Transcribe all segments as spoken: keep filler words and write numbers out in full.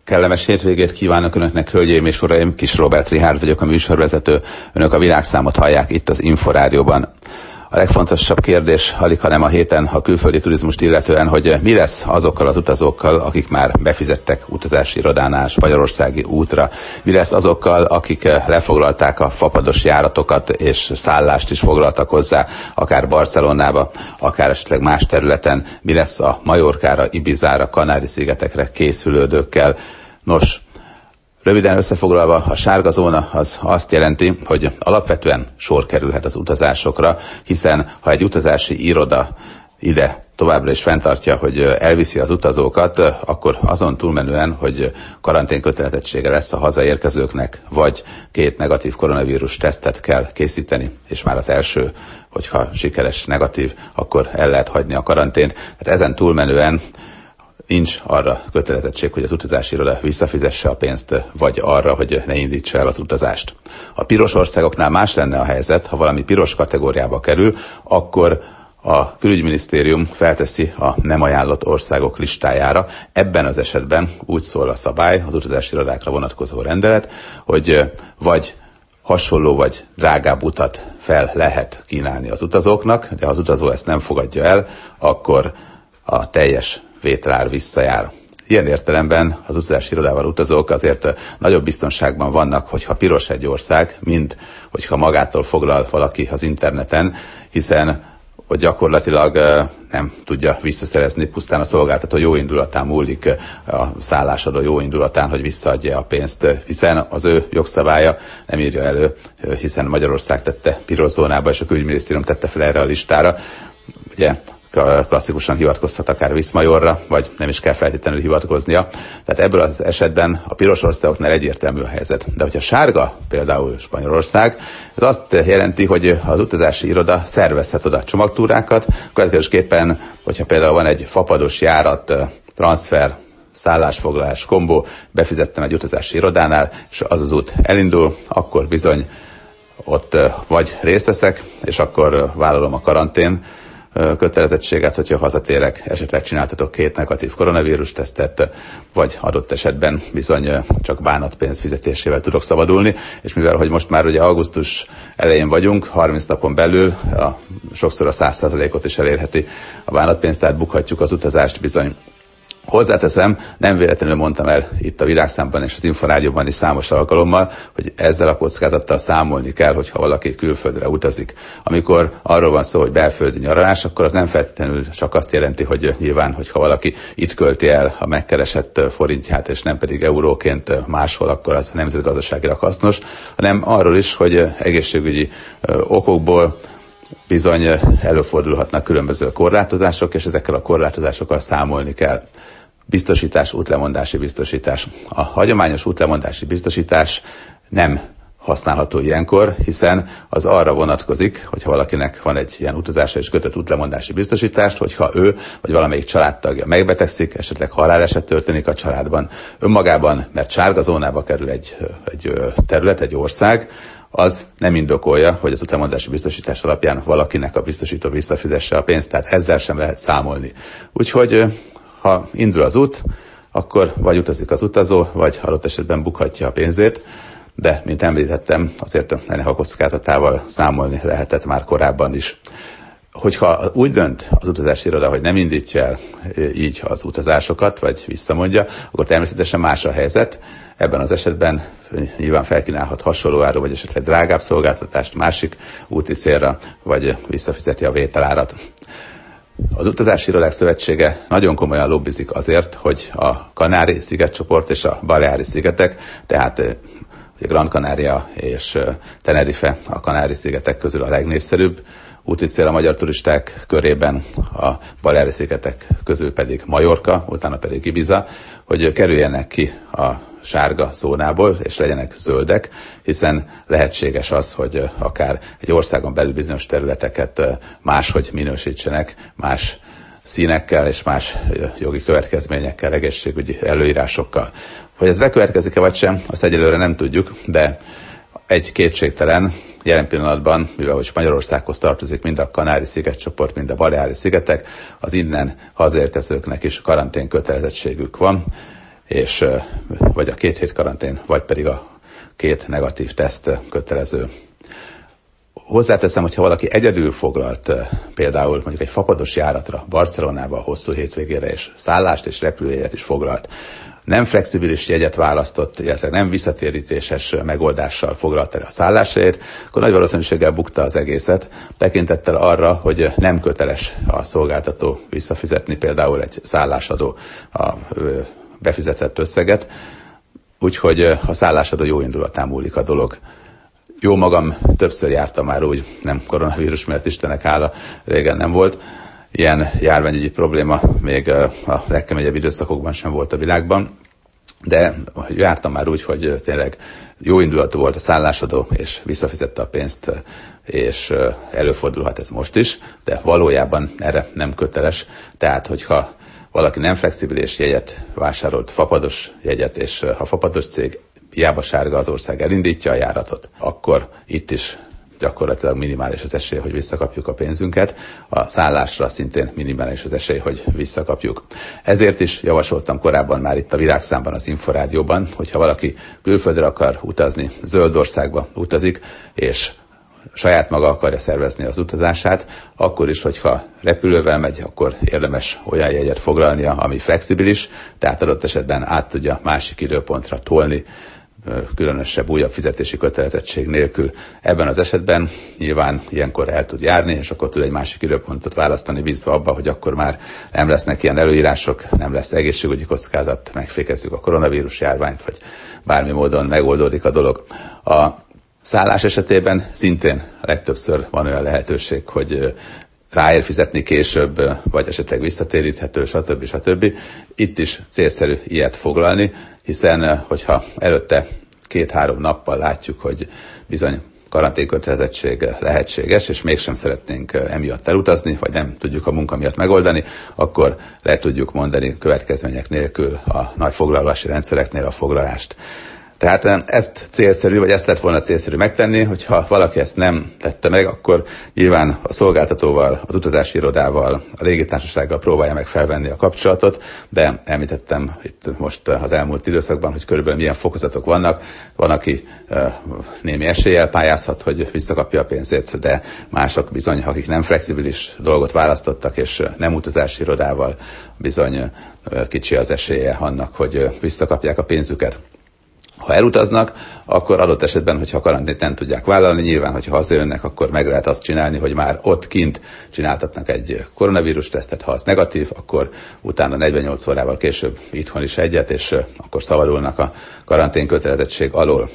Kellemes hétvégét kívánok Önöknek, hölgyeim és uraim! Kis Róbert Richárd vagyok, a műsorvezető. Önök a Világszámot hallják itt az Inforádióban. A legfontosabb kérdés alighanem a héten a külföldi turizmust illetően, hogy mi lesz azokkal az utazókkal, akik már befizettek utazási irodánál magyarországi útra. Mi lesz azokkal, akik lefoglalták a fapados járatokat és szállást is foglaltak hozzá, akár Barcelonába, akár esetleg más területen. Mi lesz a Majorkára, Ibizára, Kanári-szigetekre készülődőkkel. Nos, röviden összefoglalva, a sárga zóna az azt jelenti, hogy alapvetően sor kerülhet az utazásokra, hiszen ha egy utazási iroda ide továbbra is fenntartja, hogy elviszi az utazókat, akkor azon túlmenően, hogy karanténkötelezettsége lesz a hazaérkezőknek, vagy két negatív koronavírus tesztet kell készíteni, és már az első, hogyha sikeres negatív, akkor el lehet hagyni a karantént. Tehát ezen túlmenően nincs arra kötelezettség, hogy az utazási iroda visszafizesse a pénzt, vagy arra, hogy ne indítsa el az utazást. A piros országoknál más lenne a helyzet, ha valami piros kategóriába kerül, akkor a külügyminisztérium felteszi a nem ajánlott országok listájára. Ebben az esetben úgy szól a szabály, az utazási irodákra vonatkozó rendelet, hogy vagy hasonló vagy drágább utat fel lehet kínálni az utazóknak, de ha az utazó ezt nem fogadja el, akkor a teljes vételár visszajár. Ilyen értelemben az utazási irodával utazók azért nagyobb biztonságban vannak, hogyha piros egy ország, mint hogyha magától foglal valaki az interneten, hiszen hogy gyakorlatilag nem tudja visszaszerezni, pusztán a szolgáltató jó indulatán múlik, a szállásadó jó indulatán, hogy visszaadja a pénzt, hiszen az ő jogszabálya nem írja elő, hiszen Magyarország tette piros zónába, és a külügyminisztérium tette fel erre a listára. Ugye klasszikusan hivatkozhat akár Viszmajorra, vagy nem is kell feltétlenül hivatkoznia. Tehát ebből az esetben a piros országoknál egyértelmű a helyzet. De hogyha sárga, például Spanyolország, ez azt jelenti, hogy az utazási iroda szervezhet oda csomagtúrákat, következésképpen, hogyha például van egy fapados járat, transfer, szállásfoglalás, kombó, befizettem egy utazási irodánál, és az az út elindul, akkor bizony ott vagy részt veszek, és akkor vállalom a karantén kötelezettséget, hogyha hazatérek, esetleg csináltatok két negatív koronavírus tesztet, vagy adott esetben bizony csak bánatpénz fizetésével tudok szabadulni, és mivel, hogy most már ugye augusztus elején vagyunk, harminc napon belül a, sokszor a száz százalékot is elérheti a bánatpénz, tehát bukhatjuk az utazást bizony. Hozzáteszem, nem véletlenül mondtam el itt a Világszámban és az Inforádióban is számos alkalommal, hogy ezzel a kockázattal számolni kell, hogyha valaki külföldre utazik. Amikor arról van szó, hogy belföldi nyaralás, akkor az nem feltétlenül csak azt jelenti, hogy nyilván, hogyha valaki itt költi el a megkeresett forintját, és nem pedig euróként máshol, akkor az nemzetgazdaságilag hasznos, hanem arról is, hogy egészségügyi okokból bizony előfordulhatnak különböző korlátozások, és ezekkel a korlátozásokkal számolni kell. Biztosítás, útlemondási biztosítás. A hagyományos útlemondási biztosítás nem használható ilyenkor, hiszen az arra vonatkozik, hogyha valakinek van egy ilyen utazása és kötött útlemondási biztosítást, hogyha ő vagy valamelyik családtagja megbetegszik, esetleg haláleset történik a családban, önmagában, mert sárga zónába kerül egy, egy terület, egy ország, az nem indokolja, hogy az útlemondási biztosítás alapján valakinek a biztosító visszafizesse a pénzt, tehát ezzel sem lehet számolni. Úgyhogy ha indul az út, akkor vagy utazik az utazó, vagy adott esetben bukhatja a pénzét, de, mint említettem, azért ennek a kockázatával számolni lehetett már korábban is. Hogyha úgy dönt az utazási iroda, hogy nem indítja el így az utazásokat, vagy visszamondja, akkor természetesen más a helyzet. Ebben az esetben nyilván felkínálhat hasonló áru, vagy esetleg drágább szolgáltatást másik úti célra, vagy visszafizeti a vételárat. Az Utazási Irodák Szövetsége nagyon komolyan lobbizik azért, hogy a Kanári-szigetcsoport és a Baleári-szigetek, tehát Gran Canaria és Tenerife a Kanári-szigetek közül a legnépszerűbb úti cél a magyar turisták körében, a Baleári-szigetek közül pedig Majorka, utána pedig Ibiza, hogy kerüljenek ki a sárga zónából, és legyenek zöldek, hiszen lehetséges az, hogy akár egy országon belül bizonyos területeket máshogy minősítsenek, más színekkel és más jogi következményekkel, egészségügyi előírásokkal. Hogy ez bekövetkezik-e vagy sem, azt egyelőre nem tudjuk, de egy kétségtelen, jelen pillanatban, mivel hogy Magyarországhoz tartozik mind a Kanári-szigetcsoport, mind a Baleári-szigetek, az innen hazaérkezőknek is karantén kötelezettségük van. és vagy a két hét karantén, vagy pedig a két negatív teszt kötelező. Hozzáteszem, hogyha valaki egyedül foglalt például mondjuk egy fapados járatra Barcelonába hosszú hétvégére, és szállást és repülőjegyet is foglalt, nem flexibilis jegyet választott, illetve nem visszatérítéses megoldással foglalta el a szállásért, akkor nagy valószínűséggel bukta az egészet, tekintettel arra, hogy nem köteles a szolgáltató visszafizetni például egy szállásadó a befizetett összeget, úgyhogy a szállásadó jó indulatán múlik a dolog. Jó magam, többször jártam már úgy, nem koronavírus miatt, Istennek hála, régen nem volt. Ilyen járványügyi probléma még a legkeményebb időszakokban sem volt a világban, de jártam már úgy, hogy tényleg jó indulatú volt a szállásadó, és visszafizette a pénzt, és előfordulhat ez most is, de valójában erre nem köteles. Tehát, hogyha valaki nem flexibilis jegyet vásárolt, fapados jegyet, és ha fapados cég hiába sárga az ország elindítja a járatot, akkor itt is gyakorlatilag minimális az esély, hogy visszakapjuk a pénzünket. A szállásra szintén minimális az esély, hogy visszakapjuk. Ezért is javasoltam korábban már itt a Virágszámban, az Inforádióban, hogyha valaki külföldre akar utazni, zöld országba utazik, és saját maga akarja szervezni az utazását, akkor is, hogyha repülővel megy, akkor érdemes olyan jegyet foglalnia, ami flexibilis, tehát adott esetben át tudja másik időpontra tolni, különösebb újabb fizetési kötelezettség nélkül. Ebben az esetben nyilván ilyenkor el tud járni, és akkor tud egy másik időpontot választani, bízva abba, hogy akkor már nem lesznek ilyen előírások, nem lesz egészségügyi kockázat, megfékezzük a koronavírus járványt, vagy bármi módon megoldódik a dolog. A szállás esetében szintén legtöbbször van olyan lehetőség, hogy ráér fizetni később, vagy esetleg visszatéríthető, stb. stb. Itt is célszerű ilyet foglalni, hiszen hogyha előtte két-három nappal látjuk, hogy bizony karanténkötelezettség lehetséges, és mégsem szeretnénk emiatt elutazni, vagy nem tudjuk a munka miatt megoldani, akkor le tudjuk mondani következmények nélkül a nagy foglalási rendszereknél a foglalást. Tehát ezt célszerű, vagy ezt lett volna célszerű megtenni, hogyha valaki ezt nem tette meg, akkor nyilván a szolgáltatóval, az utazási irodával, a légitársasággal próbálja meg felvenni a kapcsolatot, de említettem itt most az elmúlt időszakban, hogy körülbelül milyen fokozatok vannak. Van, aki némi eséllyel pályázhat, hogy visszakapja a pénzét, de mások bizony, akik nem flexibilis dolgot választottak, és nem utazási irodával, bizony kicsi az esélye annak, hogy visszakapják a pénzüket. Ha elutaznak, akkor adott esetben, hogyha a karantént nem tudják vállalni, nyilván, hogyha hazajönnek, akkor meg lehet azt csinálni, hogy már ott kint csináltatnak egy koronavírus tesztet, ha az negatív, akkor utána negyvennyolc órával később itthon is egyet, és akkor szabadulnak a karantén kötelezettség alól.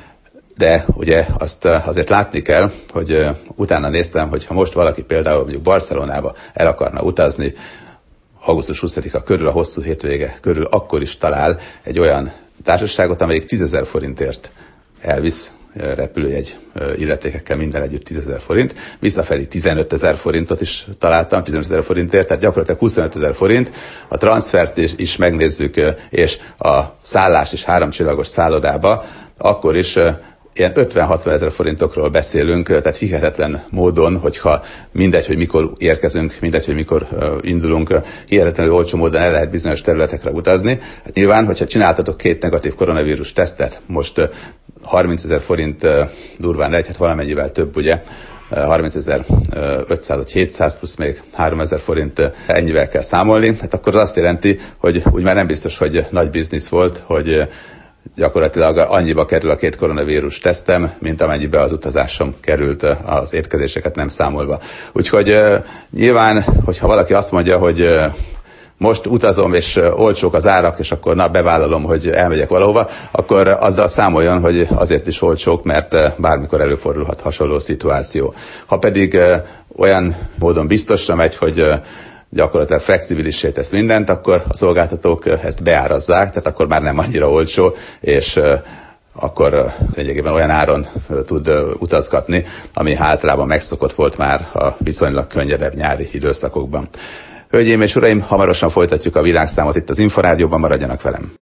De ugye azt azért látni kell, hogy utána néztem, hogy ha most valaki például mondjuk Barcelonába el akarna utazni, augusztus huszadika körül, a hosszú hétvége körül, akkor is talál egy olyan társaságot, amelyik tízezer forintért elvisz repülőjegy illetékekkel minden együtt tízezer forint, visszafelé tizenötezer forintot is találtam, tizenötezer forintért, tehát gyakorlatilag huszonötezer forint, a transfert is, is megnézzük, és a szállás is háromcsillagos szállodába, akkor is ilyen ötven-hatvan ezer forintokról beszélünk, tehát hihetetlen módon, hogyha mindegy, hogy mikor érkezünk, mindegy, hogy mikor uh, indulunk, hihetetlenül olcsó módon el lehet bizonyos területekre utazni. Hát nyilván, hogyha csináltatok két negatív koronavírus tesztet, most uh, harmincezer forint uh, durván lehet, hát valamennyivel több, ugye, uh, harmincezer-ötszáz vagy hétszáz plusz még háromezer forint, uh, ennyivel kell számolni, hát akkor az azt jelenti, hogy úgy már nem biztos, hogy nagy biznisz volt, hogy uh, gyakorlatilag annyiba kerül a két koronavírus tesztem, mint amennyibe az utazásom került, az étkezéseket nem számolva. Úgyhogy uh, nyilván, hogyha valaki azt mondja, hogy uh, most utazom, és uh, olcsók az árak, és akkor na, bevállalom, hogy elmegyek valahova, akkor azzal számoljon, hogy azért is olcsók, mert uh, bármikor előfordulhat hasonló szituáció. Ha pedig uh, olyan módon biztosra megy, hogy uh, gyakorlatilag flexibilissé tesz mindent, akkor a szolgáltatók ezt beárazzák, tehát akkor már nem annyira olcsó, és akkor lényegében olyan áron tud utazgatni, ami általában megszokott volt már a viszonylag könnyedebb nyári időszakokban. Hölgyeim és uraim, hamarosan folytatjuk a világszámot itt az Inforádióban, maradjanak velem!